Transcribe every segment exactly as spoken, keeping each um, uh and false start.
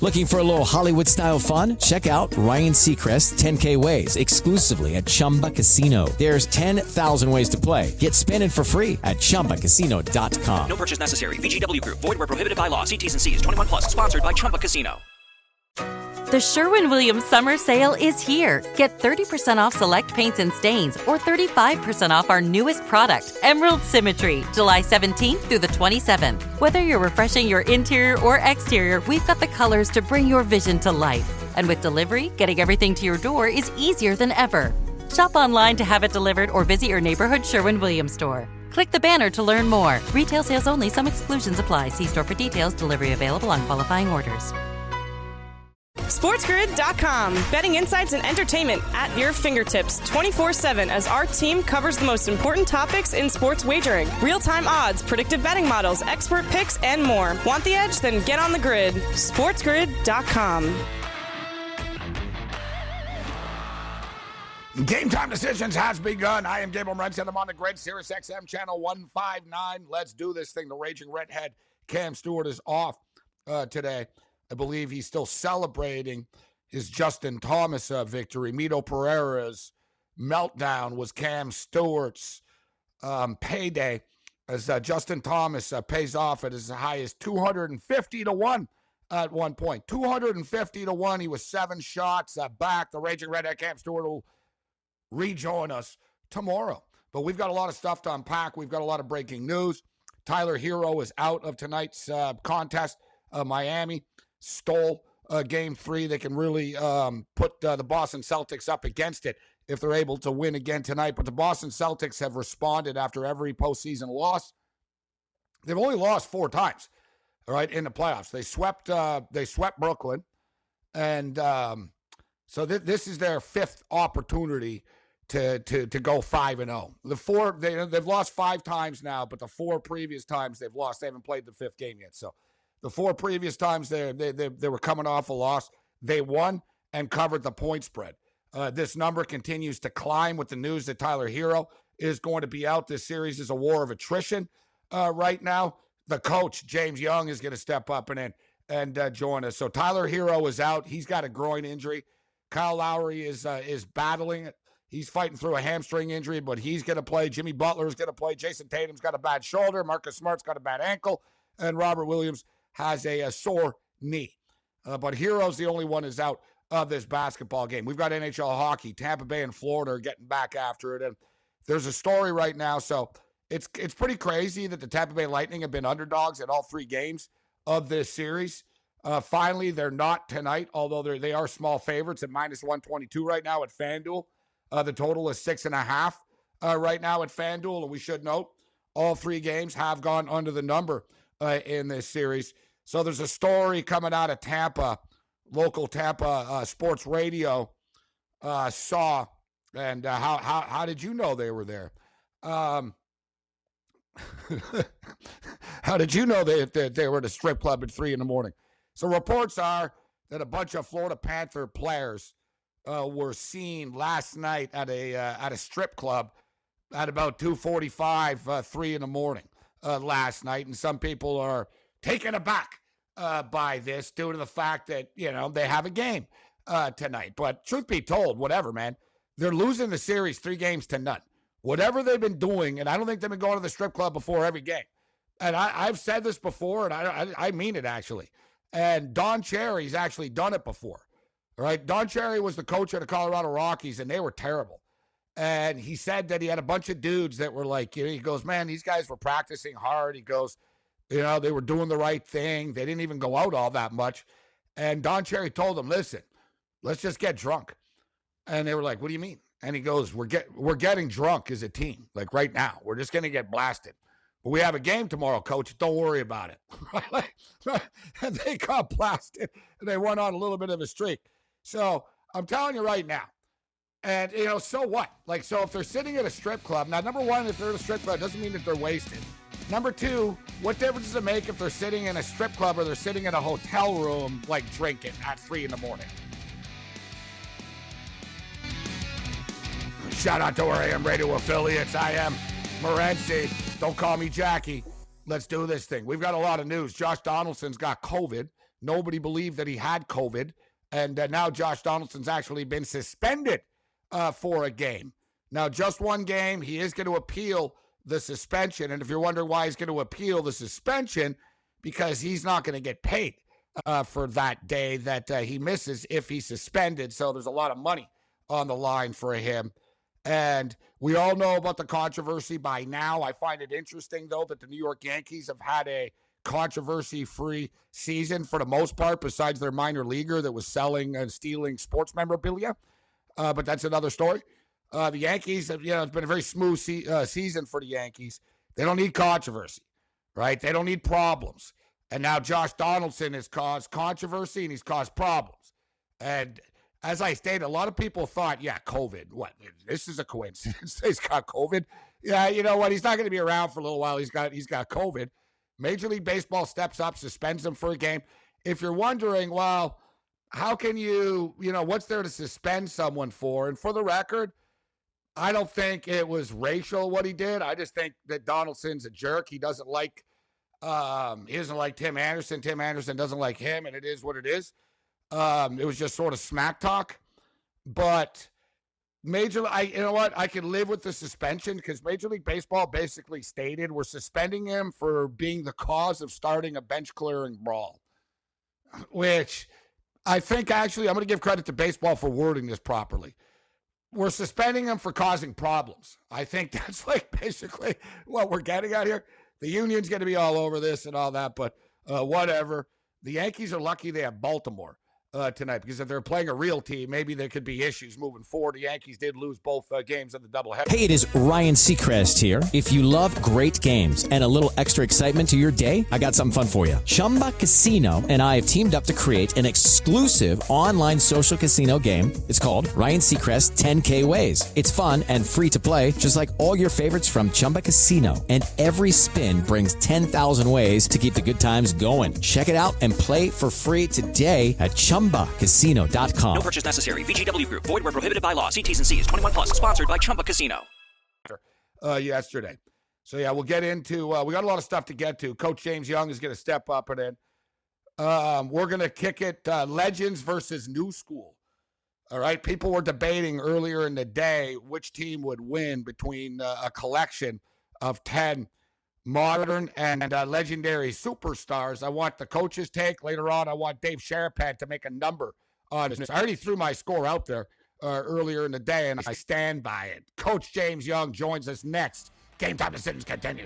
Looking for a little Hollywood-style fun? Check out Ryan Seacrest's ten K Ways exclusively at Chumba Casino. There's ten thousand ways to play. Get spinning for free at Chumba Casino dot com. No purchase necessary. V G W Group. Void where prohibited by law. See T's and C's. twenty-one plus. Sponsored by Chumba Casino. The Sherwin-Williams Summer Sale is here. Get thirty percent off select paints and stains or thirty-five percent off our newest product, Emerald Symmetry, July seventeenth through the twenty-seventh. Whether you're refreshing your interior or exterior, we've got the colors to bring your vision to life. And with delivery, getting everything to your door is easier than ever. Shop online to have it delivered or visit your neighborhood Sherwin-Williams store. Click the banner to learn more. Retail sales only. Some exclusions apply. See store for details. Delivery available on qualifying orders. SportsGrid dot com. Betting insights and entertainment at your fingertips twenty-four seven as our team covers the most important topics in sports wagering. Real-time odds, predictive betting models, expert picks, and more. Want the edge? Then get on the grid. SportsGrid dot com. Game time decisions has begun. I am Gabriel Morenz, and I'm on the grid, Sirius X M channel one fifty-nine. Let's do this thing. The Raging Redhead, Cam Stewart, is off uh, today. I believe he's still celebrating his Justin Thomas uh, victory. Mito Pereira's meltdown was Cam Stewart's um, payday as uh, Justin Thomas uh, pays off at as high as two hundred fifty to one at one point. two hundred fifty to one. He was seven shots uh, back. The Raging Redhead Cam Stewart will rejoin us tomorrow. But we've got a lot of stuff to unpack. We've got a lot of breaking news. Tyler Hero is out of tonight's uh, contest. Uh, Miami stole uh, game three. They can really um, put uh, the Boston Celtics up against it if they're able to win again tonight. But the Boston Celtics have responded after every postseason loss. They've only lost four times, all right, in the playoffs. They swept uh, they swept Brooklyn. And um, so th- this is their fifth opportunity to to to go five and oh. The four, they, they've lost five times now, but the four previous times they've lost, they haven't played the fifth game yet. So the four previous times they, they, they, they were coming off a loss, they won and covered the point spread. Uh, this number continues to climb with the news that Tyler Hero is going to be out. This series is a war of attrition uh, right now. The coach, James Young, is going to step up and in and uh, join us. So Tyler Hero is out. He's got a groin injury. Kyle Lowry is uh, is battling it. He's fighting through a hamstring injury, but he's going to play. Jimmy Butler is going to play. Jason Tatum's got a bad shoulder. Marcus Smart's got a bad ankle. And Robert Williams has a, a sore knee. Uh, but Hero's the only one who's out of this basketball game. We've got N H L hockey. Tampa Bay and Florida are getting back after it. And there's a story right now. So it's it's pretty crazy that the Tampa Bay Lightning have been underdogs in all three games of this series. Uh, finally, they're not tonight, although they're, they are small favorites at minus one twenty-two right now at FanDuel. Uh, the total is six and a half uh, right now at FanDuel. And we should note all three games have gone under the number uh, in this series. So there's a story coming out of Tampa, local Tampa uh, sports radio uh, saw. And uh, how, how how did you know they were there? Um, how did you know they, they, they were at a strip club at three in the morning? So reports are that a bunch of Florida Panther players uh, were seen last night at a uh, at a strip club at about two forty-five, uh, three in the morning uh, last night. And some people are taken aback uh, by this due to the fact that, you know, they have a game uh, tonight. But truth be told, whatever, man, they're losing the series three games to none. Whatever they've been doing, and I don't think they've been going to the strip club before every game. And I, I've said this before, and I, I, I mean it, actually. And Don Cherry's actually done it before. All right, Don Cherry was the coach of the Colorado Rockies, and they were terrible. And he said that he had a bunch of dudes that were like, you know, he goes, man, these guys were practicing hard. He goes, you know, they were doing the right thing. They didn't even go out all that much. And Don Cherry told them, listen, let's just get drunk. And they were like, what do you mean? And he goes, we're get we're getting drunk as a team, like right now. We're just going to get blasted. But we have a game tomorrow, coach. Don't worry about it. And they got blasted, and they went on a little bit of a streak. So I'm telling you right now, and, you know, so what? Like, so if they're sitting at a strip club, now, number one, if they're at a strip club, it doesn't mean that they're wasted. Number two, what difference does it make if they're sitting in a strip club or they're sitting in a hotel room, like, drinking at three in the morning? Shout out to our A M radio affiliates. I am Morency. Don't call me Jackie. Let's do this thing. We've got a lot of news. Josh Donaldson's got COVID. nobody believed that he had COVID. And uh, now Josh Donaldson's actually been suspended uh, for a game. Now, just one game. He is going to appeal the suspension. And if you're wondering why he's going to appeal the suspension, because he's not going to get paid uh, for that day that uh, he misses if he's suspended. So there's a lot of money on the line for him. And we all know about the controversy by now. I find it interesting, though, that the New York Yankees have had a controversy-free season for the most part, besides their minor leaguer that was selling and stealing sports memorabilia. Uh, but that's another story. Uh, the Yankees, have, you know, it's been a very smooth se- uh, season for the Yankees. They don't need controversy, right? They don't need problems. And now Josh Donaldson has caused controversy and he's caused problems. And as I stated, a lot of people thought, yeah, COVID, what? This is a coincidence. He's got COVID. Yeah, you know what? He's not going to be around for a little while. He's got he's got COVID. Major League Baseball steps up, suspends him for a game. If you're wondering, well, how can you, you know, what's there to suspend someone for? And for the record, I don't think it was racial what he did. I just think that Donaldson's a jerk. He doesn't like, um, he doesn't like Tim Anderson. Tim Anderson doesn't like him, and it is what it is. Um, it was just sort of smack talk, but Major, I you know what? I can live with the suspension because Major League Baseball basically stated we're suspending him for being the cause of starting a bench clearing brawl, which I think actually I'm going to give credit to baseball for wording this properly. We're suspending him for causing problems. I think that's like basically what we're getting at here. The union's going to be all over this and all that, but uh, whatever. The Yankees are lucky they have Baltimore Uh, tonight, because if they're playing a real team, maybe there could be issues moving forward. The Yankees did lose both uh, games of the doubleheader. Hey, it is Ryan Seacrest here. If you love great games and a little extra excitement to your day, I got something fun for you. Chumba Casino and I have teamed up to create an exclusive online social casino game. It's called Ryan Seacrest ten K Ways. It's fun and free to play, just like all your favorites from Chumba Casino. And every spin brings ten thousand ways to keep the good times going. Check it out and play for free today at Chumba Casino dot com. No purchase necessary. V G W Group. Void where prohibited by law. See T's and C's. twenty-one plus. Sponsored by Chumba Casino. Uh, yesterday. So, yeah, we'll get into uh, – we got a lot of stuff to get to. Coach James Young is going to step up and in. Um, we're going to kick it uh, Legends versus New School. All right? People were debating earlier in the day which team would win between uh, a collection of ten modern and uh, legendary superstars. I want the coach's take. Later on, I want Dave Sharapan to make a number on this. I already threw my score out there uh, earlier in the day, and I stand by it. Coach James Young joins us next. Game Time Decisions continues.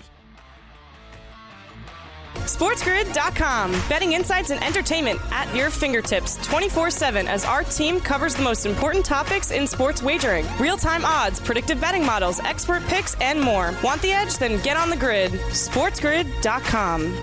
SportsGrid dot com. Betting insights and entertainment at your fingertips twenty-four seven as our team covers the most important topics in sports wagering. Real-time odds, predictive betting models, expert picks, and more. Want the edge? Then get on the grid. SportsGrid dot com.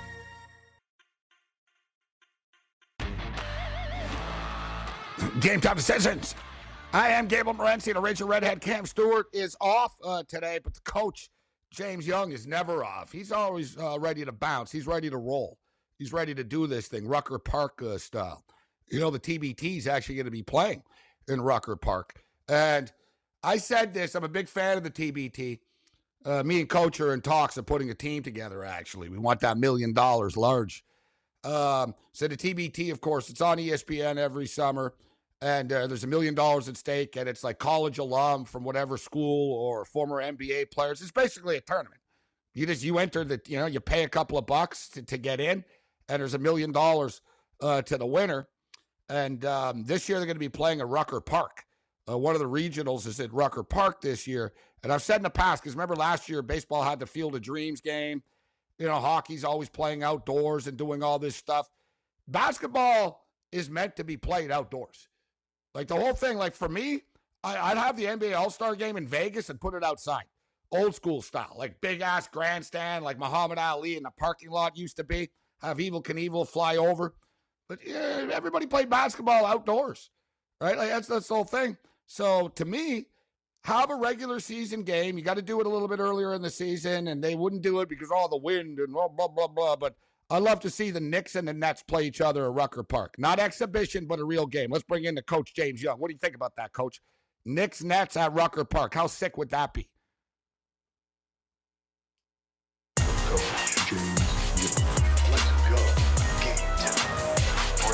Game Time Decisions. I am Gable Morency. The Rachel Redhead Cam Stewart is off uh, today, but the coach James Young is never off. He's always uh, ready to bounce. He's ready to roll. He's ready to do this thing, Rucker Park uh, style. You know, the T B T is actually going to be playing in Rucker Park. And I said this, I'm a big fan of the T B T. Uh, me and Coach are in talks of putting a team together, actually. We want that million dollars large. Um, so the T B T, of course, it's on E S P N every summer. And uh, there's a million dollars at stake, and it's like college alum from whatever school or former N B A players. It's basically a tournament. You just you enter the you know you pay a couple of bucks to, to get in, and there's a million dollars uh, to the winner. And um, this year they're going to be playing at Rucker Park. Uh, one of the regionals is at Rucker Park this year. And I've said in the past, because remember last year baseball had the Field of Dreams game. You know, hockey's always playing outdoors and doing all this stuff. Basketball is meant to be played outdoors. Like the whole thing, like for me, I, I'd have the N B A All-Star game in Vegas and put it outside. Old school style, like big-ass grandstand, like Muhammad Ali in the parking lot used to be. Have Evel Knievel fly over. But yeah, everybody played basketball outdoors, right? Like that's, that's the whole thing. So to me, have a regular season game. You got to do it a little bit earlier in the season, and they wouldn't do it because of all the wind and blah, blah, blah, blah. But I love to see the Knicks and the Nets play each other at Rucker Park. Not exhibition, but a real game. Let's bring in the Coach James Young. What do you think about that, Coach? Knicks, Nets at Rucker Park. How sick would that be? Coach James Young. Let's go. Game time.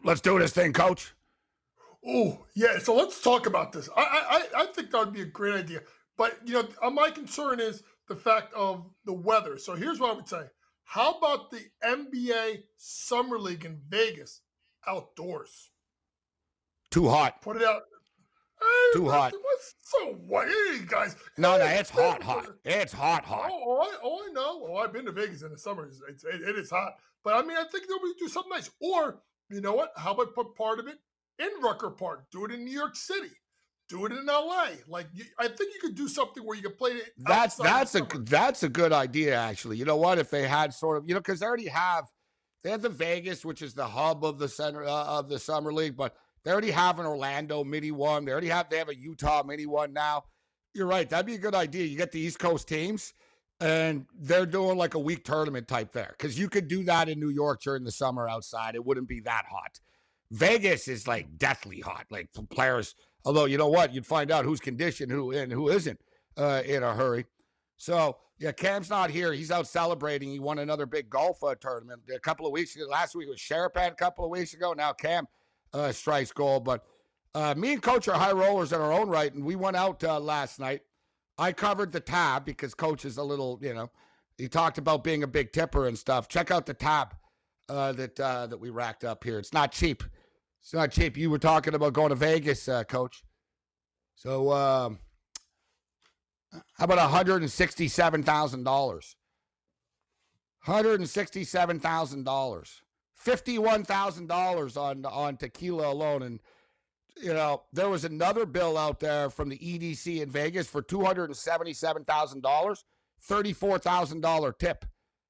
Let's do this thing, Coach. Oh, yeah. So let's talk about this. I, I I think that would be a great idea. But, you know, my concern is the fact of the weather. So here's what I would say. How about the N B A Summer League in Vegas outdoors? Too hot. Put it out. Hey, Too hot. What's so what? Hey, guys. No, hey, no, it's hot, hot. It's hot, hot. Oh, oh, I, oh, I know. Oh, I've been to Vegas in the summer. It's, it's, it, it is hot. But, I mean, I think they'll do something nice. Or, you know what? How about put part of it in Rucker Park? Do it in New York City. Do it in L A. Like, you, I think you could do something where you can play it. That's that's a that's a good idea, actually. You know what? If they had sort of, you know, because they already have, they have the Vegas, which is the hub of the center uh, of the summer league, but they already have an Orlando mini one. They already have they have a Utah mini one now. You're right. That'd be a good idea. You get the East Coast teams, and they're doing like a week tournament type there, because you could do that in New York during the summer outside. It wouldn't be that hot. Vegas is like deathly hot, like for players. Although, you know what? You'd find out who's conditioned who and who isn't uh, in a hurry. So, yeah, Cam's not here. He's out celebrating. He won another big golf uh, tournament a couple of weeks ago. Last week was Sharapan a couple of weeks ago. Now Cam uh, strikes gold. But uh, me and Coach are high rollers in our own right, and we went out uh, last night. I covered the tab because Coach is a little, you know, he talked about being a big tipper and stuff. Check out the tab uh, that uh, that we racked up here. It's not cheap. It's not cheap. You were talking about going to Vegas, uh, Coach. So, um, how about one hundred sixty-seven thousand dollars? one hundred sixty-seven thousand dollars. fifty-one thousand dollars on, on tequila alone. And, you know, there was another bill out there from the E D C in Vegas for two hundred seventy-seven thousand dollars, thirty-four thousand dollars tip.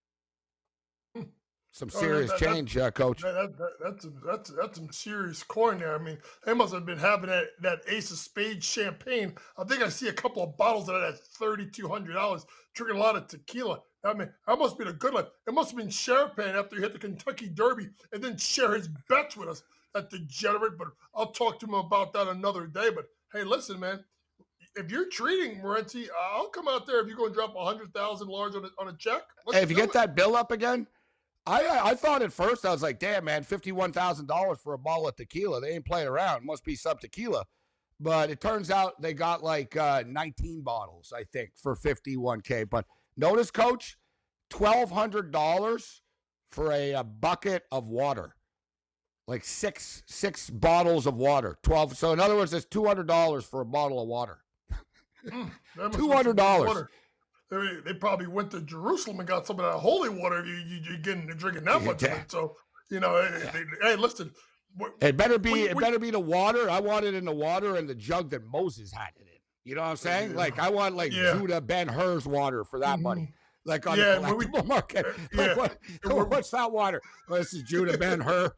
Some serious oh, that, change, that, uh, Coach. That, that, that, that's, that's, that's some serious coin there. I mean, they must have been having that, that Ace of Spades champagne. I think I see a couple of bottles of that at thirty-two hundred dollars, drinking a lot of tequila. I mean, that must have been a good one. It must have been Sharapan after he hit the Kentucky Derby and then share his bets with us, that degenerate. But I'll talk to him about that another day. But, hey, listen, man, if you're treating Morency, I'll come out there if you're going to drop one hundred thousand dollars on a, on a check. Hey, if you get it. that bill up again, I I thought at first, I was like, damn, man, fifty-one thousand dollars for a bottle of tequila. They ain't playing around. Must be some tequila. But it turns out they got like uh, nineteen bottles, I think, for fifty-one K. But notice, Coach, twelve hundred dollars for a, a bucket of water. Like six six bottles of water. twelve. So in other words, it's two hundred dollars for a bottle of water. Mm, two hundred dollars. They, they probably went to Jerusalem and got some of that holy water. You, you, you're getting drinking that much yeah. of it. So, you know, yeah. hey, hey, listen. It better be. We, it we, better be the water. I want it in the water and the jug that Moses had it in. You know what I'm saying? Yeah. Like I want like yeah. Judah Ben-Hur's water for that mm-hmm. money. Like on yeah, the collectible we, market. Uh, like yeah. what, what's that water? Well, this is Judah Ben-Hur.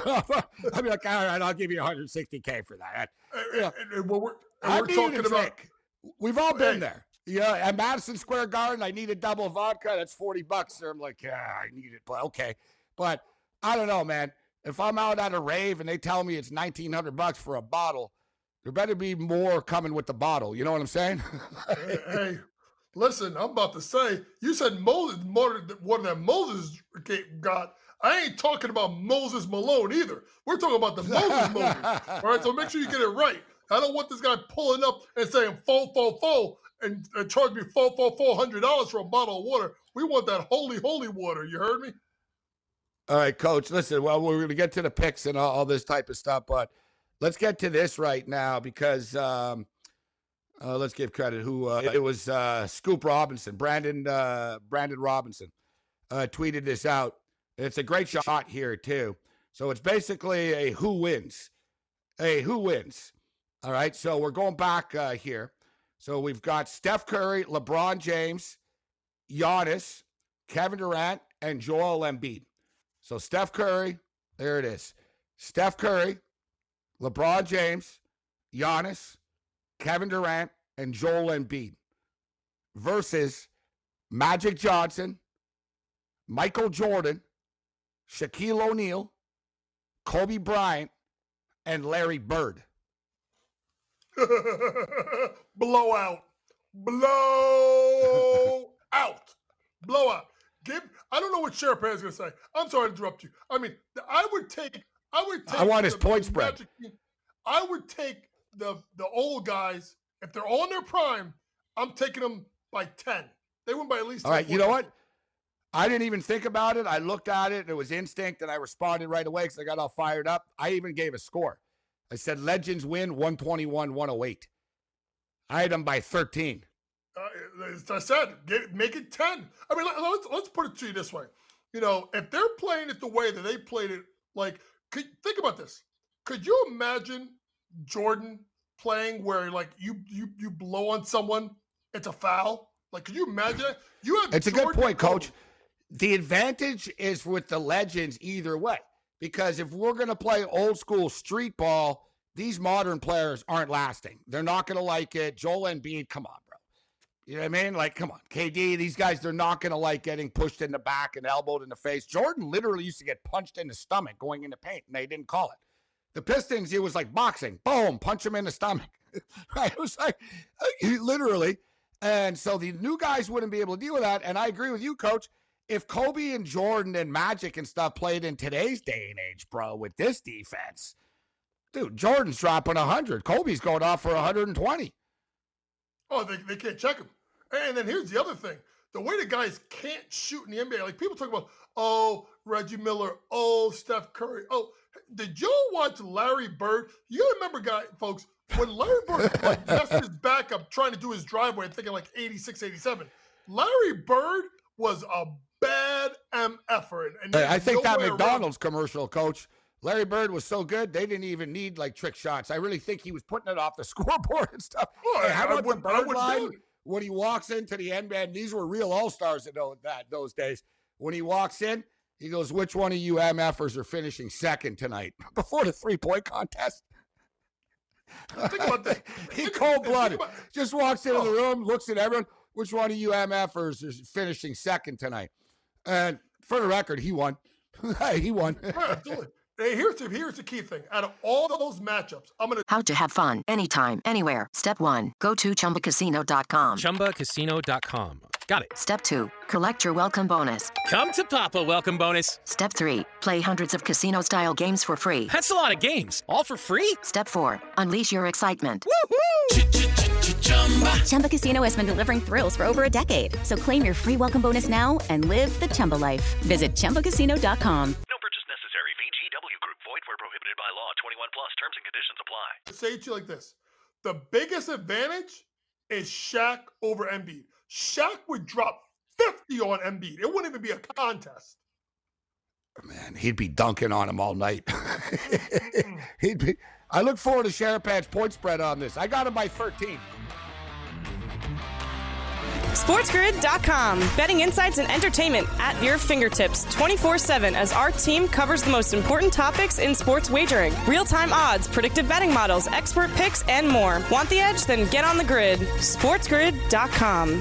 I'd be like, all right, I'll give you one hundred sixty K for that. And, and, and we're, and we're talking about. We've all been hey. there. Yeah, at Madison Square Garden, I need a double vodka. That's forty bucks. There, I'm like, yeah, I need it, but okay. But I don't know, man. If I'm out at a rave and they tell me it's nineteen hundred bucks for a bottle, there better be more coming with the bottle. You know what I'm saying? hey, hey, listen, I'm about to say, you said Moses more than one that Moses got. I ain't talking about Moses Malone either. We're talking about the Moses Moses. All right, so make sure you get it right. I don't want this guy pulling up and saying fo fo fo. And, and charge me four four four hundred dollars for a bottle of water. We want that holy, holy water. You heard me? All right, Coach. Listen, well, we're going to get to the picks and all, all this type of stuff, but let's get to this right now because um, uh, let's give credit. Who uh, it was? Uh, Scoop Robinson, Brandon, uh, Brandon Robinson, uh, tweeted this out. It's a great shot here too. So it's basically a who wins, a who wins. All right. So we're going back uh, here. So we've got Steph Curry, LeBron James, Giannis, Kevin Durant, and Joel Embiid. So Steph Curry, there it is. Steph Curry, LeBron James, Giannis, Kevin Durant, and Joel Embiid versus Magic Johnson, Michael Jordan, Shaquille O'Neal, Kobe Bryant, and Larry Bird. Blowout. Blow out. Blowout. Give, I don't know what Sharapan is going to say. I'm sorry to interrupt you. I mean, I would take I would take I want his the, point the spread. Magic, I would take the the old guys, if they're all in their prime, I'm taking them by ten. They win by at least ten. All right, you know what? I didn't even think about it. I looked at it. It was instinct, and I responded right away because I got all fired up. I even gave a score. I said Legends win one twenty-one one oh eight. I had them by thirteen. Uh, as I said, get, make it ten. I mean, let, let's, let's put it to you this way. You know, if they're playing it the way that they played it, like, could, think about this. Could you imagine Jordan playing where, like, you you you blow on someone, it's a foul? Like, could you imagine that? You have It's a Jordan good point, Kobe. Coach. The advantage is with the Legends either way. Because if we're going to play old school street ball, these modern players aren't lasting. They're not going to like it. Joel Embiid, come on, bro. You know what I mean? Like, come on. K D, these guys, they're not going to like getting pushed in the back and elbowed in the face. Jordan literally used to get punched in the stomach going into paint, and they didn't call it. The Pistons, it was like boxing. Boom, punch him in the stomach. Right? It was like, literally. And so the new guys wouldn't be able to deal with that. And I agree with you, Coach. If Kobe and Jordan and Magic and stuff played in today's day and age, bro, with this defense, dude, Jordan's dropping one hundred. Kobe's going off for one hundred twenty. Oh, they, they can't check him. And then here's the other thing. The way the guys can't shoot in the N B A, like people talk about, oh, Reggie Miller, oh, Steph Curry. Oh, did you watch Larry Bird? You remember, guy, folks, when Larry Bird like, messed his back up trying to do his driveway, thinking like eighty-six, eighty-seven, Larry Bird was a bad M F-er. And Hey, I think no that way McDonald's commercial, Coach, Larry Bird was so good, they didn't even need, like, trick shots. I really think he was putting it off the scoreboard and stuff. Well, Hey, how I about wouldn't- the I Bird wouldn't line do it. when he walks into the N B A? And these were real all-stars in those, that, those days. When he walks in, he goes, which one of you MFers are finishing second tonight? Before the three-point contest. Think about that. He Think- cold-blooded. think about- Just walks into the Oh. room, looks at everyone. Which one of you MFers is finishing second tonight? And for the record, he won. He won. Right, absolutely. Hey, here's the, here's the key thing. Out of all of those matchups, I'm going to How to have fun anytime, anywhere. Step one, go to chumba casino dot com. chumba casino dot com. Got it. Step two, collect your welcome bonus. Come to Papa welcome bonus. Step three, play hundreds of casino style games for free. That's a lot of games. All for free? Step four, unleash your excitement. Chumba Casino has been delivering thrills for over a decade. So claim your free welcome bonus now and live the Chumba life. Visit chumba casino dot com. No purchase necessary. V G W Group. Void where prohibited by law. twenty-one plus. Terms and conditions apply. say it to you like this. The biggest advantage is Shaq over Embiid. Shaq would drop fifty on Embiid. It wouldn't even be a contest. Man, he'd be dunking on him all night. He'd be. I look forward to Sharapan's point spread on this. I got him by thirteen. SportsGrid dot com. Betting insights and entertainment at your fingertips twenty-four seven as our team covers the most important topics in sports wagering. Real-time odds, predictive betting models, expert picks, and more. Want the edge? Then get on the grid. SportsGrid dot com.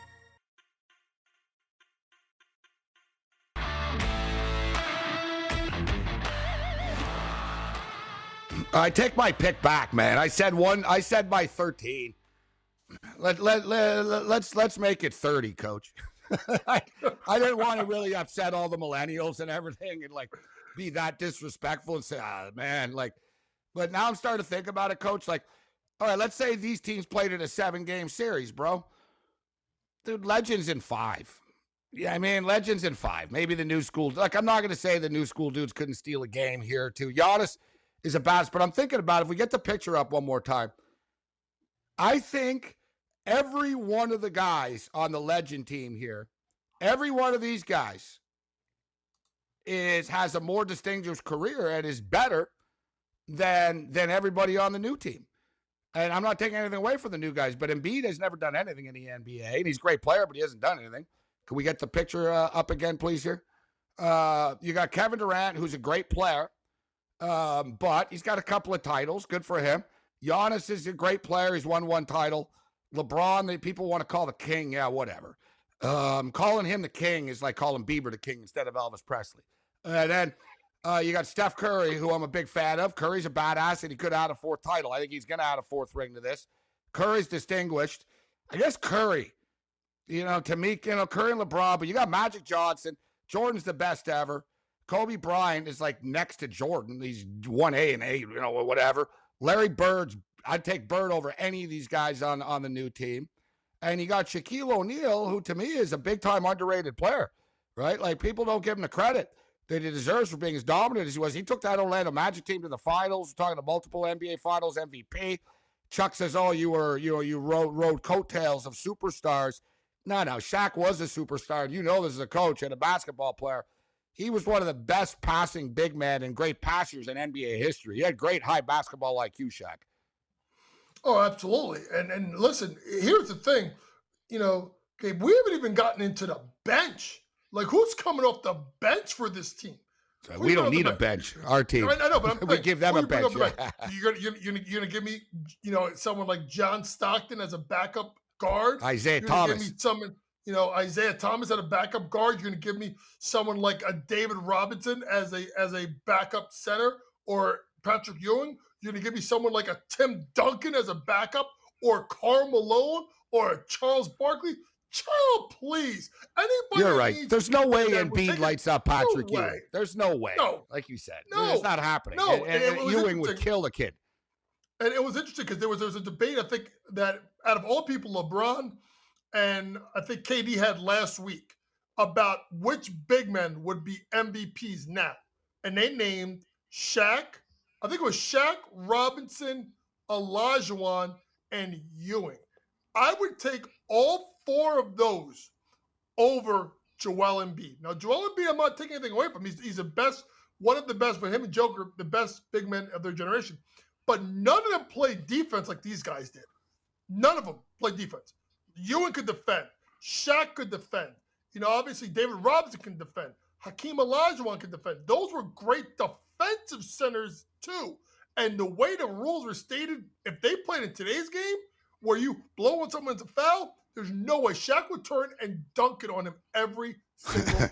I take my pick back, man. I said one. I said by thirteen. Let let, let let's let's make it thirty, Coach. I, I didn't want to really upset all the millennials and everything, and like be that disrespectful and say, ah, man, like. But now I'm starting to think about it, Coach. Like, all right, let's say these teams played in a seven-game series, bro. Dude, Legends in five. Yeah, I mean, Legends in five. Maybe the new school. Like, I'm not going to say the new school dudes couldn't steal a game here or two. Giannis is a badass, but I'm thinking about if we get the picture up one more time. I think every one of the guys on the Legend team here, every one of these guys is has a more distinguished career and is better than than everybody on the new team. And I'm not taking anything away from the new guys, but Embiid has never done anything in the N B A, and he's a great player, but he hasn't done anything. Can we get the picture uh, up again, please, here? Uh, you got Kevin Durant, who's a great player, um, but he's got a couple of titles. Good for him. Giannis is a great player. He's won one title. LeBron, the people want to call the king. Yeah, whatever. Um, calling him the king is like calling Bieber the king instead of Elvis Presley. And then uh, you got Steph Curry, who I'm a big fan of. Curry's a badass, and he could add a fourth title. I think he's going to add a fourth ring to this. Curry's distinguished. I guess Curry, you know, to me, you know, Curry and LeBron, but you got Magic Johnson. Jordan's the best ever. Kobe Bryant is like next to Jordan. He's one A and A, you know, or whatever. Larry Bird's, I'd take Bird over any of these guys on, on the new team. And you got Shaquille O'Neal, who to me is a big-time underrated player, right? Like, people don't give him the credit that he deserves for being as dominant as he was. He took that Orlando Magic team to the finals. We're talking to multiple N B A Finals M V P. Chuck says, "Oh, you were, you know, you rode, rode coattails of superstars." No, no, Shaq was a superstar. You know this as a coach and a basketball player. He was one of the best passing big men and great passers in N B A history. He had great high basketball I Q, Shaq. Oh, absolutely. And and listen, here's the thing. You know, okay, we haven't even gotten into the bench. Like, who's coming off the bench for this team? So we don't need a bench. Our team. I know, but I'm we give them a bench. Yeah. You're gonna you're, you're, you're gonna give me, you know, someone like John Stockton as a backup guard. Isaiah you're Thomas. Give me someone, you know, Isaiah Thomas as a backup guard. You're gonna give me someone like a David Robinson as a as a backup center, or Patrick Ewing. You're gonna give me someone like a Tim Duncan as a backup, or Karl Malone, or a Charles Barkley. Child, please. Anybody You're right. There's no way that Embiid lights up Patrick no Ewing. way. There's no way. No. Like you said. No. It's not happening. No. And, and, And it was Ewing would interesting. kill the kid. And it was interesting because there was there was a debate, I think, that out of all people, LeBron and I think K D had last week about which big men would be M V Ps now. And they named Shaq, I think it was Shaq, Robinson, Olajuwon, and Ewing. I would take all four of those over Joel Embiid. Now, Joel Embiid, I'm not taking anything away from him. He's, he's the best, one of the best, but him and Joker, the best big men of their generation. But none of them played defense like these guys did. None of them played defense. Ewing could defend. Shaq could defend. You know, obviously David Robinson can defend. Hakeem Olajuwon can defend. Those were great defensive centers too. And the way the rules were stated, if they played in today's game, where you blow on someone's a foul, there's no way. Shaq would turn and dunk it on him every single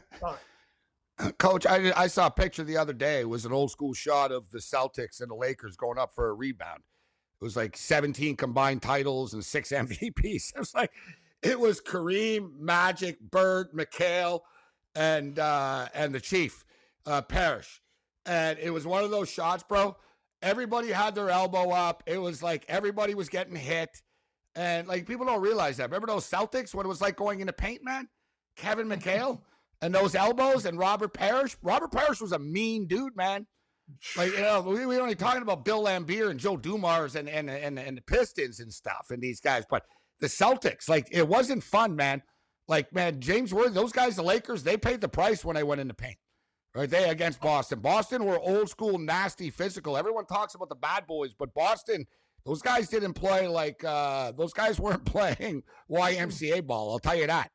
time. Coach, I, I saw a picture the other day. It was an old school shot of the Celtics and the Lakers going up for a rebound. It was like seventeen combined titles and six M V Ps. It was like, it was Kareem, Magic, Bird, McHale, and uh, and the Chief, uh, Parrish. And it was one of those shots, bro. Everybody had their elbow up. It was like everybody was getting hit. And, like, people don't realize that. Remember those Celtics, what it was like going into paint, man? Kevin McHale and those elbows and Robert Parrish. Robert Parrish was a mean dude, man. Like, you know, we, we're only talking about Bill Laimbeer and Joe Dumars and, and, and, and the Pistons and stuff and these guys. But the Celtics, like, it wasn't fun, man. Like, man, James Worthy, those guys, the Lakers, they paid the price when they went into paint. Right, they against Boston. Boston were old school, nasty, physical. Everyone talks about the bad boys, but Boston, those guys didn't play like, uh, those guys weren't playing Y M C A ball. I'll tell you that.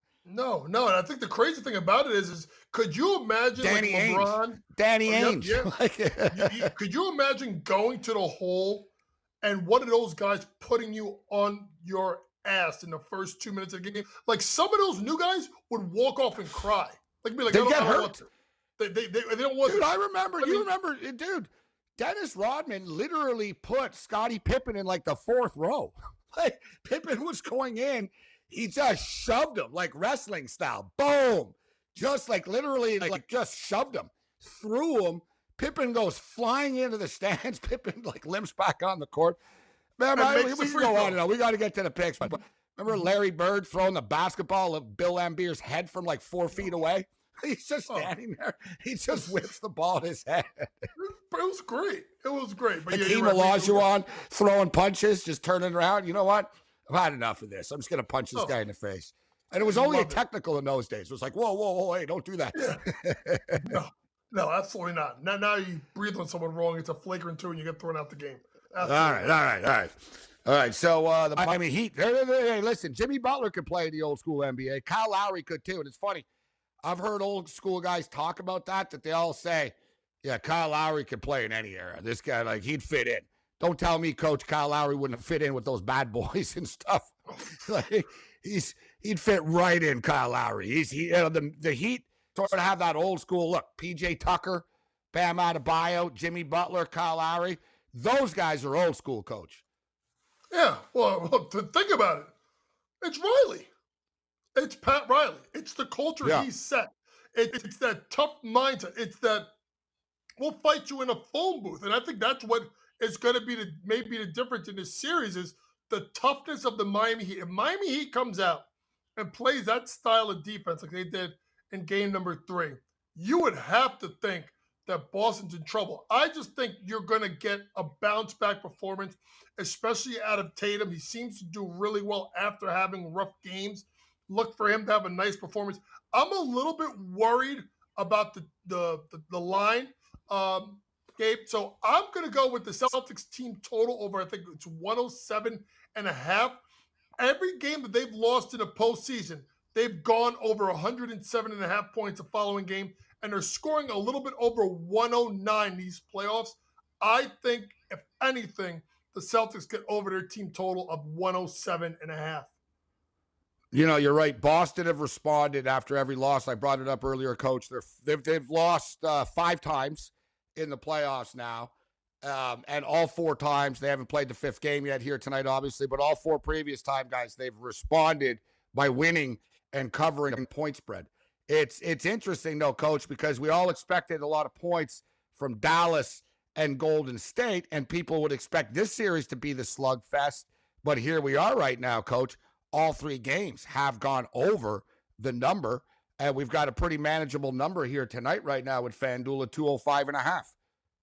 No, no. And I think the crazy thing about it is, is could you imagine Danny like LeBron? Ainge. Danny oh, Ainge. Yep, yep. you, you, could you imagine going to the hole and one of those guys putting you on your ass in the first two minutes of the game? Like, some of those new guys would walk off and cry. Like, be like, They I don't, get I don't hurt. want to. They, they, they, they don't want Dude, to. I remember, I you mean, remember, dude, Dennis Rodman literally put Scottie Pippen in like the fourth row. Like, Pippen was going in, he just shoved him like wrestling style. Boom. Just like literally, like, like just shoved him, threw him. Pippen goes flying into the stands. Pippen like limps back on the court. Man, I, we, we can go on and on. We got to get to the picks. But remember Larry Bird throwing the basketball of Bill Laimbeer's head from like four feet away? He's just standing there. He just whips the ball at his head. It was great. It was great. But Hakeem yeah, right. Olajuwon throwing punches, just turning around. You know what? I've had enough of this. I'm just going to punch this Oh. guy in the face. And it was only a Love it. technical in those days. It was like, whoa, whoa, whoa, hey, don't do that. Yeah. No, no, absolutely not. Now, now you breathe on someone wrong, it's a flagrant two, and you get thrown out the game. Absolutely. All right, all right, all right. All right, so uh, the Miami Heat. Hey, hey, hey, listen, Jimmy Butler could play in the old school N B A. Kyle Lowry could too. And it's funny. I've heard old school guys talk about that, that they all say, yeah, Kyle Lowry could play in any era. This guy, like, he'd fit in. Don't tell me Coach Kyle Lowry wouldn't fit in with those bad boys and stuff. Like, he's he'd fit right in, Kyle Lowry. He's he, you know, the the Heat sort of have that old school look. P J Tucker, Bam Adebayo, Jimmy Butler, Kyle Lowry. Those guys are old school, Coach. Yeah, well, well, to think about it, it's Riley. It's Pat Riley. It's the culture Yeah. he set. It, it's that tough mindset. It's that we'll fight you in a phone booth. And I think that's what is going to be the maybe the difference in this series is the toughness of the Miami Heat. If Miami Heat comes out and plays that style of defense like they did in game number three, you would have to think that Boston's in trouble. I just think you're going to get a bounce back performance, especially out of Tatum. He seems to do really well after having rough games. Look for him to have a nice performance. I'm a little bit worried about the the the, the line, um, Gabe. So I'm going to go with the Celtics team total over, I think it's one oh seven and a half. Every game that they've lost in a postseason, they've gone over one hundred seven and a half points the following game, and they're scoring a little bit over one oh nine these playoffs. I think, if anything, the Celtics get over their team total of one oh seven and a half. You know, you're right. Boston have responded after every loss. I brought it up earlier, Coach. They're, they've, they've lost uh, five times in the playoffs now. Um, and all four times, they haven't played the fifth game yet here tonight, obviously, but all four previous time, guys, they've responded by winning and covering a point spread. It's it's interesting, though, Coach, because we all expected a lot of points from Dallas and Golden State, and people would expect this series to be the slugfest. But here we are right now, Coach. All three games have gone over the number, and we've got a pretty manageable number here tonight right now with FanDuel at two oh five and a half.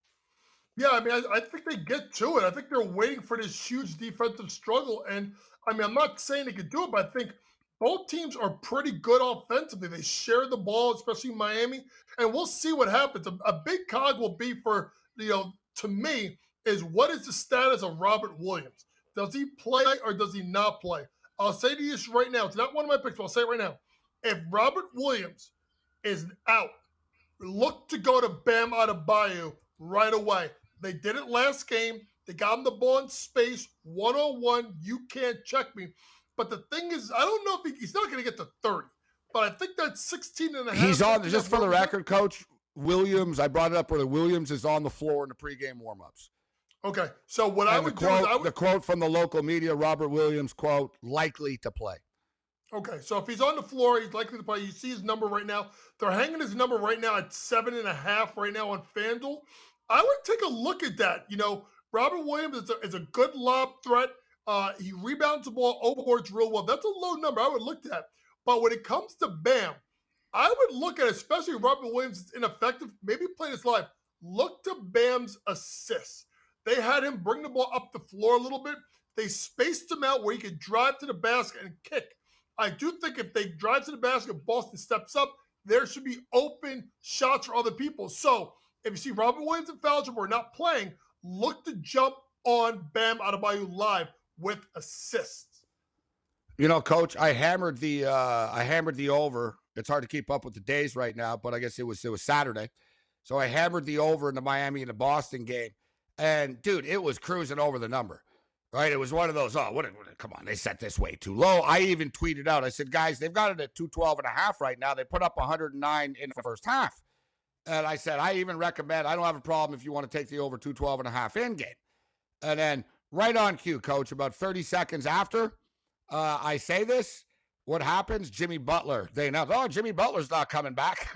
Yeah, I mean, I, I think they get to it. I think they're waiting for this huge defensive struggle. And, I mean, I'm not saying they could do it, but I think both teams are pretty good offensively. They share the ball, especially Miami, and we'll see what happens. A, a big cog will be for, you know, to me, is what is the status of Robert Williams? Does he play or does he not play? I'll say to you right now, it's not one of my picks, but I'll say it right now. If Robert Williams is out, look to go to Bam Adebayo right away. They did it last game. They got him the ball in space, one-on-one. You can't check me. But the thing is, I don't know if he, he's not going to get to thirty. But I think that's sixteen and a half. He's on, just for the record, Coach, Williams, I brought it up where Williams is on the floor in the pregame warmups. Okay, so what and I would the quote, do is I would, the quote from the local media, Robert Williams, quote, likely to play. Okay, so if he's on the floor, he's likely to play. You see his number right now. They're hanging his number right now at seven and a half right now on FanDuel. I would take a look at that. You know, Robert Williams is a, is a good lob threat. Uh, he rebounds the ball, overboards real well. That's a low number. I would look at that. But when it comes to Bam, I would look at, especially if Robert Williams is ineffective, maybe play this live. Look to Bam's assists. They had him bring the ball up the floor a little bit. They spaced him out where he could drive to the basket and kick. I do think if they drive to the basket, Boston steps up, there should be open shots for other people. So if you see Robert Williams and Falcon are not playing, look to jump on Bam Adebayo live with assists. You know, Coach, I hammered the uh, I hammered the over. It's hard to keep up with the days right now, but I guess it was it was Saturday, so I hammered the over in the Miami and the Boston game. And, dude, it was cruising over the number, right? It was one of those, oh, what, what, come on, they set this way too low. I even tweeted out, I said, guys, they've got it at two twelve and a half right now. They put up one hundred nine in the first half. And I said, I even recommend, I don't have a problem if you want to take the over two twelve and a half in game. And then right on cue, Coach, about thirty seconds after uh, I say this, what happens? Jimmy Butler, they announced, oh, Jimmy Butler's not coming back.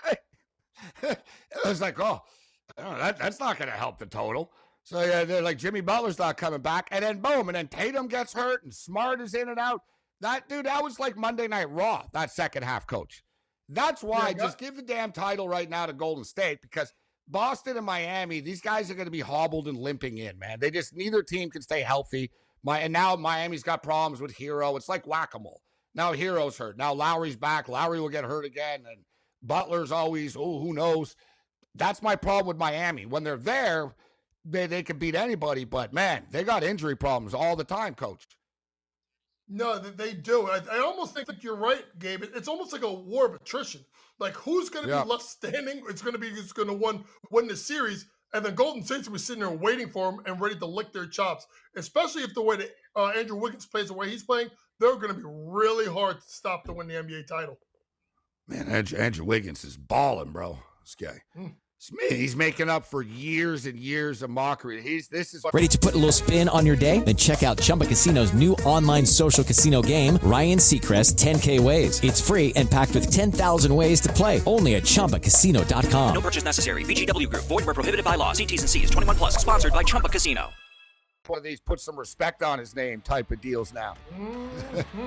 It was like, oh. Oh, that, that's not going to help the total. So yeah, they're like, Jimmy Butler's not coming back. And then boom, and then Tatum gets hurt and Smart is in and out. That, dude, that was like Monday Night Raw, that second half, Coach. That's why yeah, just give the damn title right now to Golden State, because Boston and Miami, these guys are going to be hobbled and limping in, man. They just, neither team can stay healthy. My And now Miami's got problems with Hero. It's like whack-a-mole. Now Hero's hurt. Now Lowry's back. Lowry will get hurt again. And Butler's always, oh, who knows? That's my problem with Miami. When they're there, they, they can beat anybody. But, man, they got injury problems all the time, Coach. No, they do. I, I almost think that you're right, Gabe. It's almost like a war of attrition. Like, who's going to yeah. be left standing? It's going to be who's going to win, win the series. And then Golden State's will be sitting there waiting for them and ready to lick their chops. Especially if the way that uh, Andrew Wiggins plays, the way he's playing, they're going to be really hard to stop to win the N B A title. Man, Andrew, Andrew Wiggins is balling, bro. This guy. He's making up for years and years of mockery. He's this is Ready to put a little spin on your day? Then check out Chumba Casino's new online social casino game, Ryan Seacrest ten K Ways. It's free and packed with ten thousand ways to play. Only at Chumba Casino dot com. No purchase necessary. V G W Group. Void where prohibited by law. See T's and C's. twenty-one plus. Sponsored by Chumba Casino. One of these put some respect on his name type of deals now. Mm-hmm.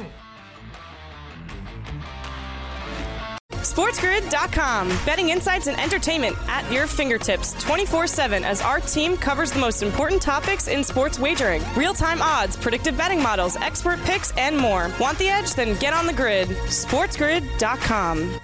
SportsGrid dot com. Betting insights and entertainment at your fingertips twenty-four seven as our team covers the most important topics in sports wagering. Real-time odds, predictive betting models, expert picks, and more. Want the edge? Then get on the grid. SportsGrid dot com.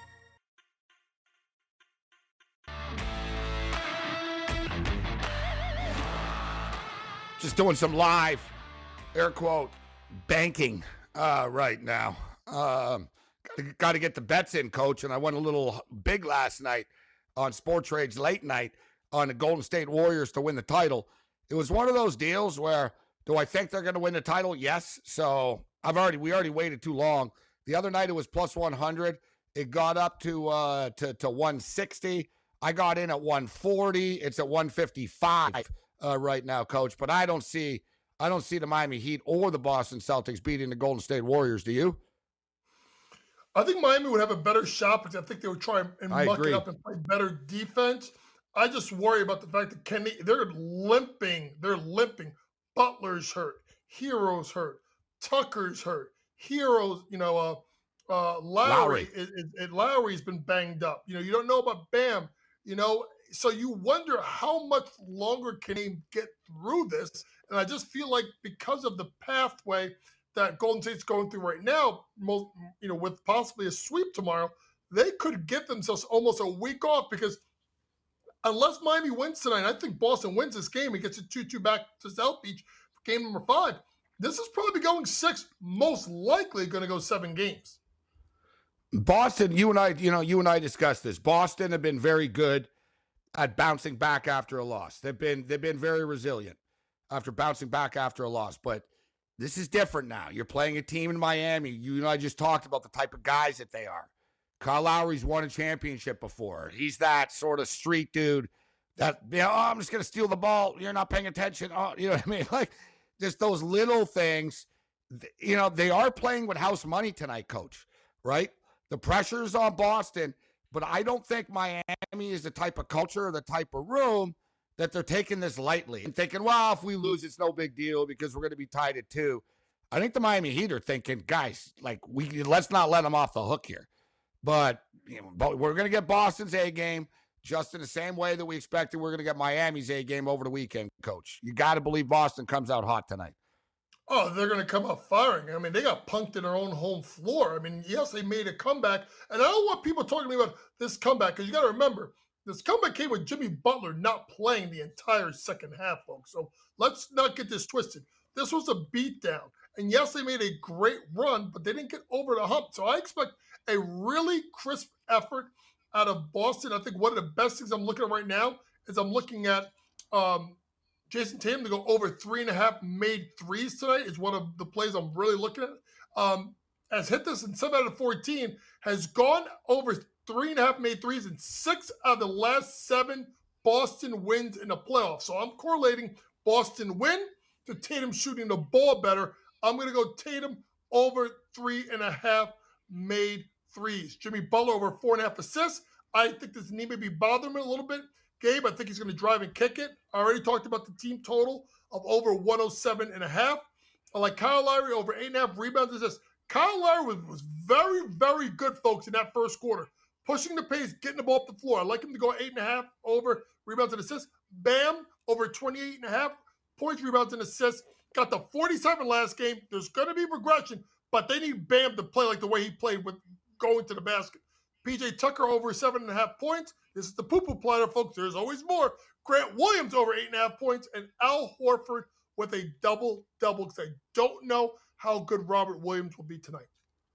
Just doing some live, air quote, banking uh, right now. Um, Got to get the bets in, Coach, and I went a little big last night on Sport Trade's late night on the Golden State Warriors to win the title. It was one of those deals where, do I think they're going to win the title? Yes. So I've already we already waited too long. The other night it was plus one hundred. It got up to uh to to one sixty. I got in at one forty. It's at one fifty-five uh, right now, Coach. But I don't see I don't see the Miami Heat or the Boston Celtics beating the Golden State Warriors. Do you? I think Miami would have a better shot because I think they would try and I muck agree. it up and play better defense. I just worry about the fact that Kenny, they're limping. They're limping. Butler's hurt. Hero's hurt. Tucker's hurt. Heroes, you know, uh, uh, Lowry, Lowry. Is, is, is, Lowry's been banged up. You know, you don't know about Bam, you know, so you wonder how much longer can he get through this. And I just feel like because of the pathway that Golden State's going through right now, most, you know, with possibly a sweep tomorrow, they could give themselves almost a week off because unless Miami wins tonight, I think Boston wins this game and gets a two two back to South Beach for game number five. This is probably going six, most likely going to go seven games. Boston, you and I, you know, you and I discussed this. Boston have been very good at bouncing back after a loss. They've been they've been very resilient after bouncing back after a loss, but this is different now. You're playing a team in Miami. You and I just talked about the type of guys that they are. Kyle Lowry's won a championship before. He's that sort of street dude that, you know, oh, I'm just going to steal the ball. You're not paying attention. Oh, you know what I mean? Like, just those little things. You know, they are playing with house money tonight, Coach, right? The pressure's on Boston, but I don't think Miami is the type of culture or the type of room that they're taking this lightly and thinking, well, if we lose, it's no big deal because we're going to be tied at two. I think the Miami Heat are thinking, guys, like, we let's not let them off the hook here. But, you know, but we're going to get Boston's A game just in the same way that we expected we're going to get Miami's A game over the weekend, Coach. You got to believe Boston comes out hot tonight. Oh, they're going to come out firing. I mean, they got punked in their own home floor. I mean, yes, they made a comeback. And I don't want people talking to me about this comeback because you got to remember, this comeback came with Jimmy Butler not playing the entire second half, folks. So let's not get this twisted. This was a beatdown. And yes, they made a great run, but they didn't get over the hump. So I expect a really crisp effort out of Boston. I think one of the best things I'm looking at right now is I'm looking at um, Jason Tatum to go over three and a half made threes tonight is one of the plays I'm really looking at. Um, has hit this in seven out of fourteen, has gone over three and a half made threes in six out of the last seven Boston wins in the playoffs. So I'm correlating Boston win to Tatum shooting the ball better. I'm going to go Tatum over three and a half made threes. Jimmy Butler over four and a half assists. I think this knee may be bothering him a little bit. Gabe, I think he's going to drive and kick it. I already talked about the team total of over one oh seven and a half. I like Kyle Lowry over eight and a half rebounds. Assists. Kyle Lowry was, was very, very good, folks, in that first quarter. Pushing the pace, getting the ball off the floor. I like him to go eight and a half over rebounds and assists. Bam, over twenty-eight and a half points, rebounds, and assists. Got the forty-seven last game. There's going to be regression, but they need Bam to play like the way he played with going to the basket. P J Tucker over seven and a half points. This is the poo-poo platter, folks. There's always more. Grant Williams over eight and a half points, and Al Horford with a double-double because I don't know how good Robert Williams will be tonight.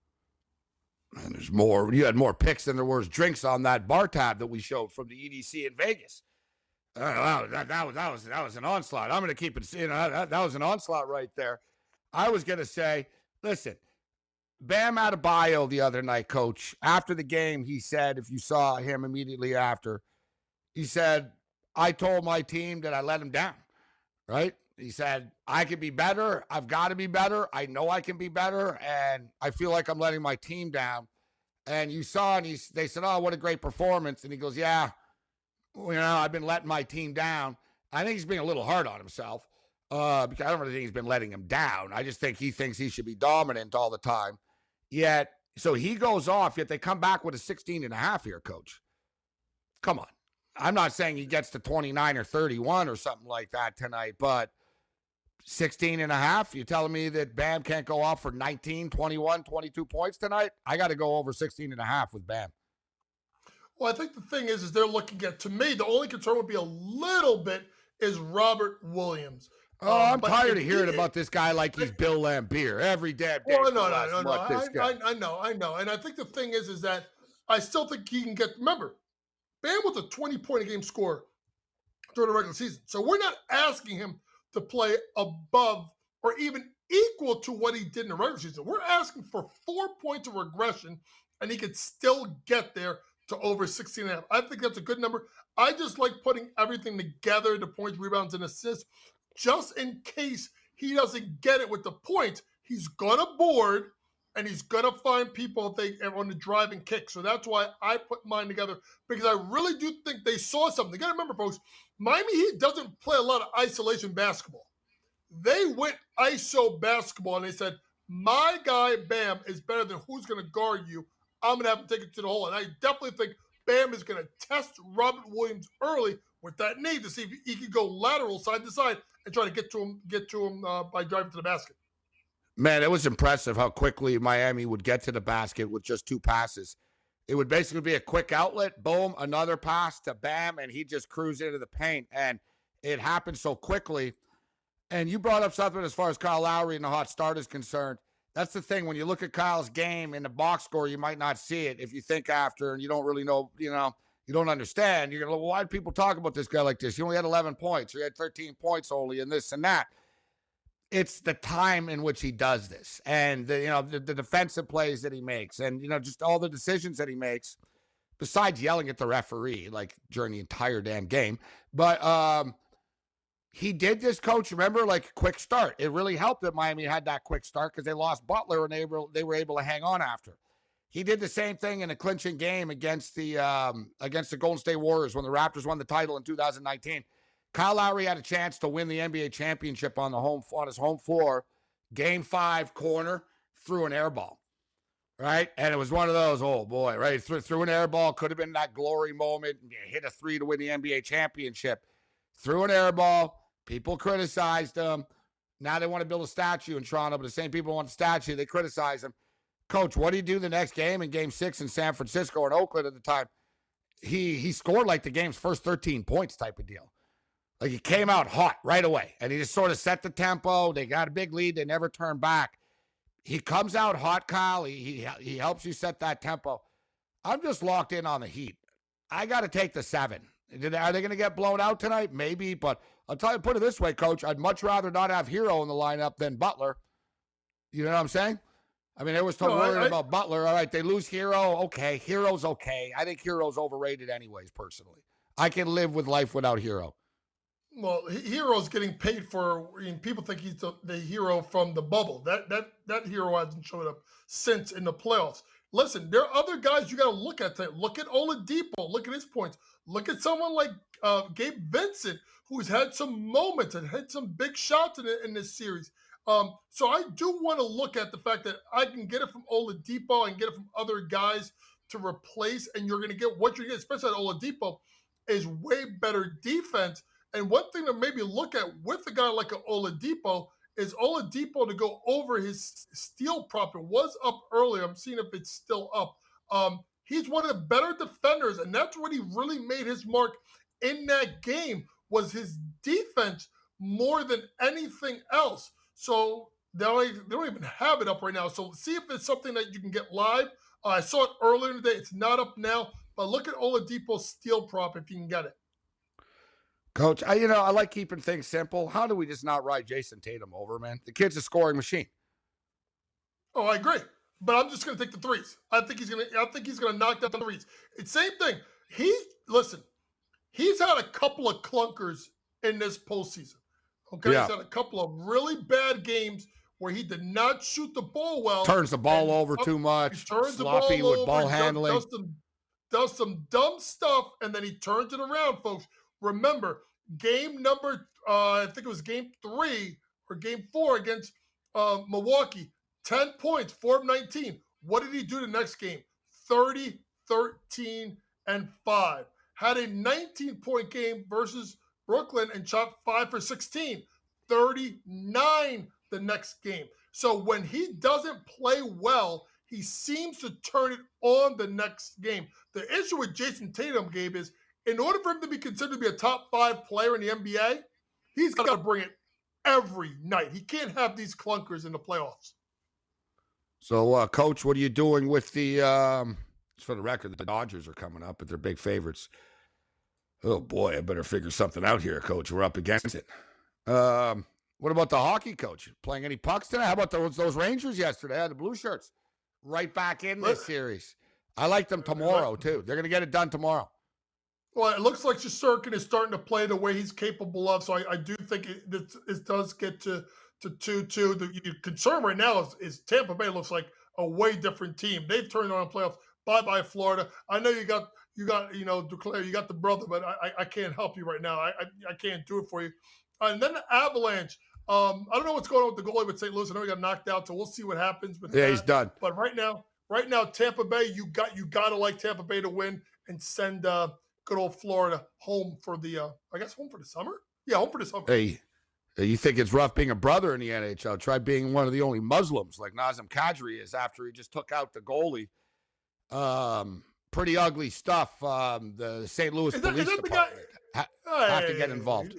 And there's more. You had more picks than there was drinks on that bar tab that we showed from the E D C in Vegas. Uh, wow, that, that was that was that was an onslaught. I'm going to keep it. You know, that, that was an onslaught right there. I was going to say, listen, Bam Adebayo the other night, Coach. After the game, he said, if you saw him immediately after, he said, I told my team that I let him down, right? He said, I can be better. I've got to be better. I know I can be better, and I feel like I'm letting my team down. And you saw, and he, they said, oh, what a great performance. And he goes, yeah, well, you know, I've been letting my team down. I think he's being a little hard on himself uh, because I don't really think he's been letting him down. I just think he thinks he should be dominant all the time. Yet, so he goes off, yet they come back with a sixteen and a half here, Coach. Come on. I'm not saying he gets to twenty-nine or thirty-one or something like that tonight, but sixteen and a half, you're telling me that Bam can't go off for nineteen, twenty-one, twenty-two points tonight? I got to go over sixteen and a half with Bam. Well, I think the thing is, is they're looking at, to me, the only concern would be a little bit is Robert Williams. Oh, um, I'm tired of hearing he, about this guy like he's Bill Laimbeer every damn day. Well, no, no, no, no. I, I, I know, I know. And I think the thing is, is that I still think he can get, remember, Bam was a twenty-point a game scorer during the regular season. So we're not asking him to play above or even equal to what he did in the regular season. We're asking for four points of regression, and he could still get there to over sixteen and a half. I think that's a good number. I just like putting everything together, the points, rebounds, and assists, just in case he doesn't get it with the points. He's going to board, and he's going to find people if they on the drive and kick. So that's why I put mine together, because I really do think they saw something. You got to remember, folks, Miami Heat doesn't play a lot of isolation basketball. They went I S O basketball, and they said, my guy Bam is better than who's going to guard you. I'm going to have to take it to the hole. And I definitely think Bam is going to test Robert Williams early with that knee to see if he can go lateral side to side and try to get to him get to him uh, by driving to the basket. Man, it was impressive how quickly Miami would get to the basket with just two passes. It would basically be a quick outlet, boom, another pass to Bam, and he'd just cruise into the paint. And it happened so quickly. And you brought up something as far as Kyle Lowry and the hot start is concerned. That's the thing. When you look at Kyle's game in the box score, you might not see it if you think after and you don't really know, you know, you don't understand. You're going to, well, why do people talk about this guy like this? He only had eleven points. Or he had thirteen points only and this and that. It's the time in which he does this and, the, you know, the, the defensive plays that he makes and, you know, just all the decisions that he makes besides yelling at the referee, like during the entire damn game. But, um, he did this, Coach, remember, like quick start. It really helped that Miami had that quick start because they lost Butler and they were, they were able to hang on after. He did the same thing in a clinching game against the um, against the Golden State Warriors when the Raptors won the title in two thousand nineteen. Kyle Lowry had a chance to win the N B A championship on the home on his home floor. Game five, corner, threw an air ball, right? And it was one of those, oh boy, right? Threw, threw an air ball, could have been that glory moment, hit a three to win the N B A championship. Threw an air ball. People criticized him. Now they want to build a statue in Toronto, but the same people want the statue. They criticize him. Coach, what did he do the next game in game six in San Francisco or in Oakland at the time? He he scored like the game's first thirteen points type of deal. Like he came out hot right away, and he just sort of set the tempo. They got a big lead. They never turned back. He comes out hot, Kyle. He, he, he helps you set that tempo. I'm just locked in on the Heat. I got to take the seven. Are they going to get blown out tonight? Maybe, but I'll tell you, put it this way, Coach. I'd much rather not have Hero in the lineup than Butler. You know what I'm saying? I mean, there was some no, worry about Butler. All right, they lose Hero. Okay, Hero's okay. I think Hero's overrated anyways, personally. I can live with life without Hero. Well, Hero's getting paid for, I mean, people think he's the, the hero from the bubble. That that that Hero hasn't showed up since in the playoffs. Listen, there are other guys you got to look at. That. Look at Oladipo. Look at his points. Look at someone like uh, Gabe Vincent, who's had some moments and had some big shots in, it, in this series. Um, so I do want to look at the fact that I can get it from Oladipo and get it from other guys to replace, and you're going to get what you're going to get, especially at Oladipo, is way better defense. And one thing to maybe look at with a guy like an Oladipo is Oladipo to go over his steal prop. It was up earlier. I'm seeing if it's still up. Um, he's one of the better defenders, and that's what he really made his mark in that game was his defense more than anything else. So they don't, they don't even have it up right now. So see if it's something that you can get live. Uh, I saw it earlier today. It's not up now, but look at Oladipo's steal prop if you can get it. Coach, I, you know, I like keeping things simple. How do we just not ride Jason Tatum over, man? The kid's a scoring machine. Oh, I agree. But I'm just going to take the threes. I think he's going to I think he's going to knock down the threes. It's same thing. He listen, he's had a couple of clunkers in this postseason. Okay, Yeah. he's had a couple of really bad games where he did not shoot the ball well. Turns the ball and over up- too much. He turns Sloppy the ball with over, ball does- handling. Does, some, does some dumb stuff, and then he turns it around, folks. Remember, game number, uh, I think it was game three or game four against uh, Milwaukee, ten points, four of nineteen. What did he do the next game? thirty, thirteen, and five. Had a nineteen-point game versus Brooklyn and shot five for sixteen. thirty-nine the next game. So when he doesn't play well, he seems to turn it on the next game. The issue with Jason Tatum, Gabe, is in order for him to be considered to be a top five player in the N B A, he's got to bring it every night. He can't have these clunkers in the playoffs. So, uh, Coach, what are you doing with the, um, just for the record, the Dodgers are coming up, but they're big favorites. Oh, boy, I better figure something out here, Coach. We're up against it. Um, what about the hockey, Coach? Playing any pucks tonight? How about those, those Rangers yesterday? The blue shirts right back in this series. I like them tomorrow, too. They're going to get it done tomorrow. Well, it looks like Shesterkin is starting to play the way he's capable of, so I, I do think it, it, it does get to to two two. The, the concern right now is, is Tampa Bay looks like a way different team. They've turned on playoffs. Bye-bye, Florida. I know you got, you got you know, Duclair, you got the brother, but I, I can't help you right now. I, I, I can't do it for you. And then the Avalanche. Um, I don't know what's going on with the goalie with Saint Louis. I know he got knocked out, so we'll see what happens with Yeah, that. he's done. But right now, right now, Tampa Bay, you got you got to like Tampa Bay to win and send uh, good old Florida home for the, uh, I guess, home for the summer? Yeah, home for the summer. Hey, you think it's rough being a brother in the N H L? Try being one of the only Muslims like Nazem Kadri is after he just took out the goalie. Um, pretty ugly stuff. Um, the Saint Louis Is that- Police is that the Department ha- have to get Hey, involved.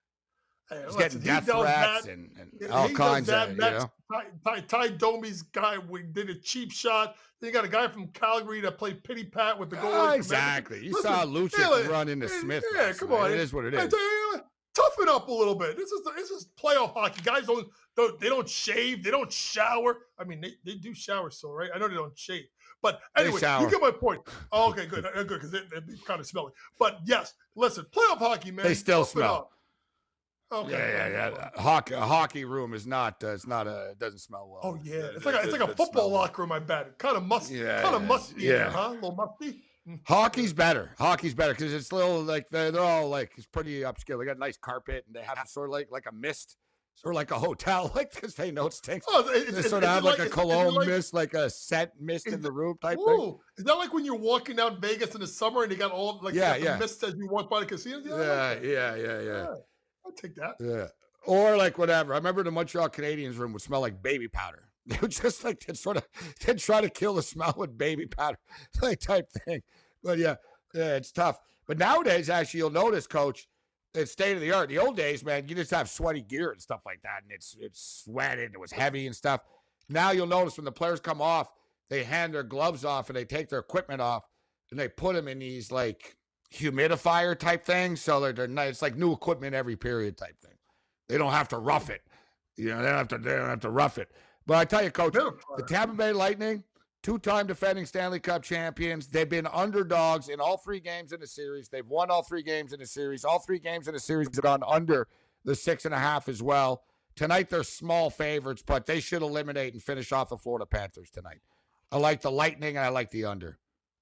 Hey, He's listen, getting he death does threats that. and, and He all does kinds that. of, you Max- know. Ty, Ty, Ty Domi's guy we did a cheap shot. Then you got a guy from Calgary that played pity pat with the goalie. Ah, from exactly. You Listen, saw Lucic hey, look, run into hey, Smith. Yeah, last come night. on. It is what it Hey, is. tell you, toughen up a little bit. This is this is playoff hockey. Guys don't, don't they don't shave. They don't shower. I mean, they, they do shower still, right? I know they don't shave. But They anyway, shower. you get my point. Oh, okay, good, uh, good, because it, it'd be kind of smelly. But yes, listen, playoff hockey, man. They still toughen smell. up. Okay. Yeah, yeah, yeah. Hockey, a hockey room is not. Uh, it's not a. It doesn't smell well. Oh yeah, it's like a, it's like a football locker room. I bet. Kind of musty. Yeah, kind of yeah, musty. yeah. in there, huh? A little musty. Hockey's better. Hockey's better because it's little like they're, they're all like it's pretty upscale. They got a nice carpet and they have sort of like like a mist, sort of like a hotel, like because they know it stinks. Oh, it- they it's- sort of it's have like- like a it's- it's cologne like- mist, like a scent mist in the room type thing. Ooh, is that like when you're walking down Vegas in the summer and they got all like Yeah, got the yeah. mist as you walk by the casinos? Yeah, I like Yeah, that. yeah, yeah, yeah, I'll take that. yeah. Or like whatever. I remember the Montreal Canadiens room would smell like baby powder. They would just like they'd sort of they'd try to kill the smell with baby powder, like type thing. But yeah, yeah, it's tough. But nowadays, actually, you'll notice, Coach, it's state of the art. The old days, man, you just have sweaty gear and stuff like that, and it's it's sweated, it was heavy and stuff. Now you'll notice when the players come off, they hand their gloves off and they take their equipment off and they put them in these like humidifier type things. So they're, they're nice. It's like new equipment every period type thing. They don't have to rough it. You know, they don't have to, they don't have to rough it. But I tell you, Coach, the Tampa Bay Lightning, two-time defending Stanley Cup champions. They've been underdogs in all three games in the series. They've won all three games in the series. All three games in the series have gone under the six and a half as well. Tonight, they're small favorites, but they should eliminate and finish off the Florida Panthers tonight. I like the Lightning, and I like the under.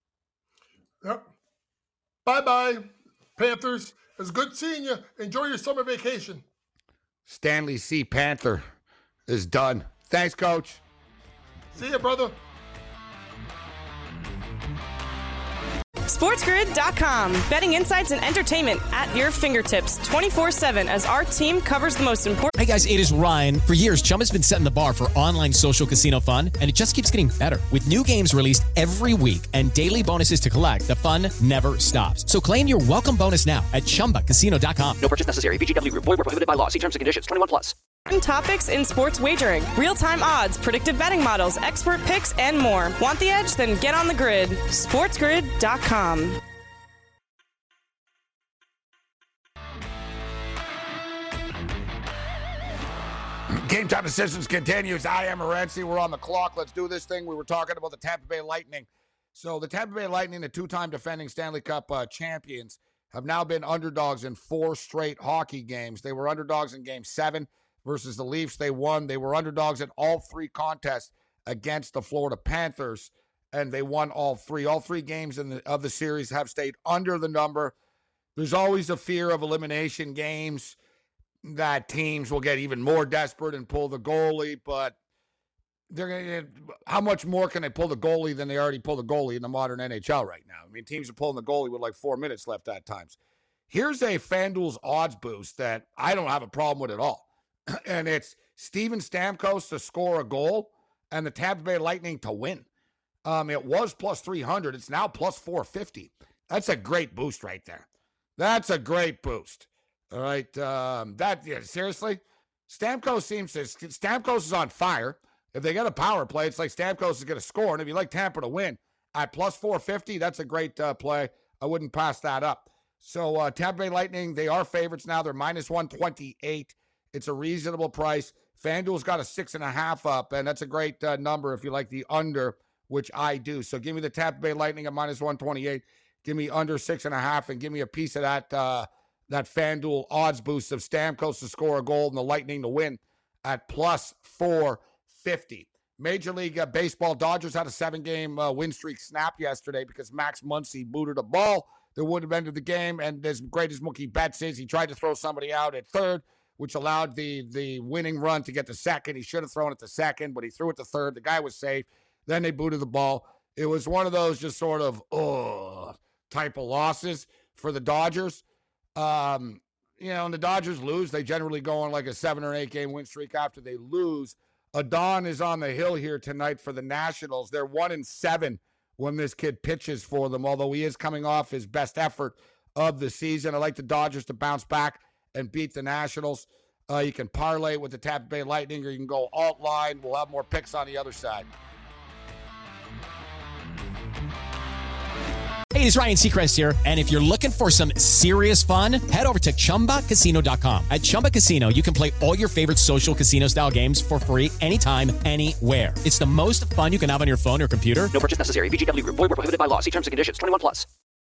Yep. Bye-bye, Panthers. It was good seeing you. Enjoy your summer vacation. Stanley C. Panther is done. Thanks, Coach. See ya, brother. SportsGrid dot com. Betting insights and entertainment at your fingertips twenty-four seven as our team covers the most important. Hey guys, it is Ryan. For years, Chumba's been setting the bar for online social casino fun, and it just keeps getting better. With new games released every week and daily bonuses to collect, the fun never stops. So claim your welcome bonus now at Chumba Casino dot com. No purchase necessary. V G W Group. Void where prohibited by law. See terms and conditions. twenty-one plus. Topics in sports wagering, real-time odds, predictive betting models, expert picks, and more. Want the edge? Then get on the grid. SportsGrid dot com. Game Time Decisions continues. I am Morency. We're on the clock. Let's do this thing. We were talking about the Tampa Bay Lightning. So the Tampa Bay Lightning, the two-time defending Stanley Cup uh, champions, have now been underdogs in four straight hockey games. They were underdogs in game seven versus the Leafs. They won. They were underdogs in all three contests against the Florida Panthers, and they won all three. All three games in the, of the series have stayed under the number. There's always a fear of elimination games that teams will get even more desperate and pull the goalie, but they're going to, how much more can they pull the goalie than they already pull the goalie in the modern N H L right now? I mean, teams are pulling the goalie with like four minutes left at times. Here's a FanDuel's odds boost that I don't have a problem with at all. And it's Steven Stamkos to score a goal and the Tampa Bay Lightning to win. Um, it was plus three hundred. It's now plus four fifty. That's a great boost right there. That's a great boost. All right. Um, that, yeah, seriously, Stamkos seems to, Stamkos is on fire. If they get a power play, it's like Stamkos is going to score. And if you like Tampa to win at plus four fifty, that's a great uh, play. I wouldn't pass that up. So uh, Tampa Bay Lightning, they are favorites now. They're minus one twenty-eight. It's a reasonable price. FanDuel's got a six and a half up, and that's a great uh, number if you like the under, which I do. So give me the Tampa Bay Lightning at minus one twenty-eight. Give me under six and a half, and give me a piece of that uh, that FanDuel odds boost of Stamkos to score a goal and the Lightning to win at plus four fifty. Major League uh, Baseball, Dodgers had a seven-game uh, win streak snap yesterday because Max Muncy booted a ball that would have ended the game, and as great as Mookie Betts is, he tried to throw somebody out at third, which allowed the, the winning run to get to second. He should have thrown it to second, but he threw it to third. The guy was safe. Then they booted the ball. It was one of those just sort of, oh, type of losses for the Dodgers. Um, you know, and the Dodgers lose. They generally go on like a seven or eight game win streak after they lose. Adon is on the hill here tonight for the Nationals. They're one and seven when this kid pitches for them, although he is coming off his best effort of the season. I like the Dodgers to bounce back and beat the Nationals. Uh, you can parlay with the Tampa Bay Lightning, or you can go alt line. We'll have more picks on the other side. Hey, it's Ryan Seacrest here, and if you're looking for some serious fun, head over to Chumba Casino dot com. At Chumba Casino, you can play all your favorite social casino-style games for free anytime, anywhere. It's the most fun you can have on your phone or computer. No purchase necessary. V G W Group. Void where prohibited by law. See terms and conditions. twenty-one plus.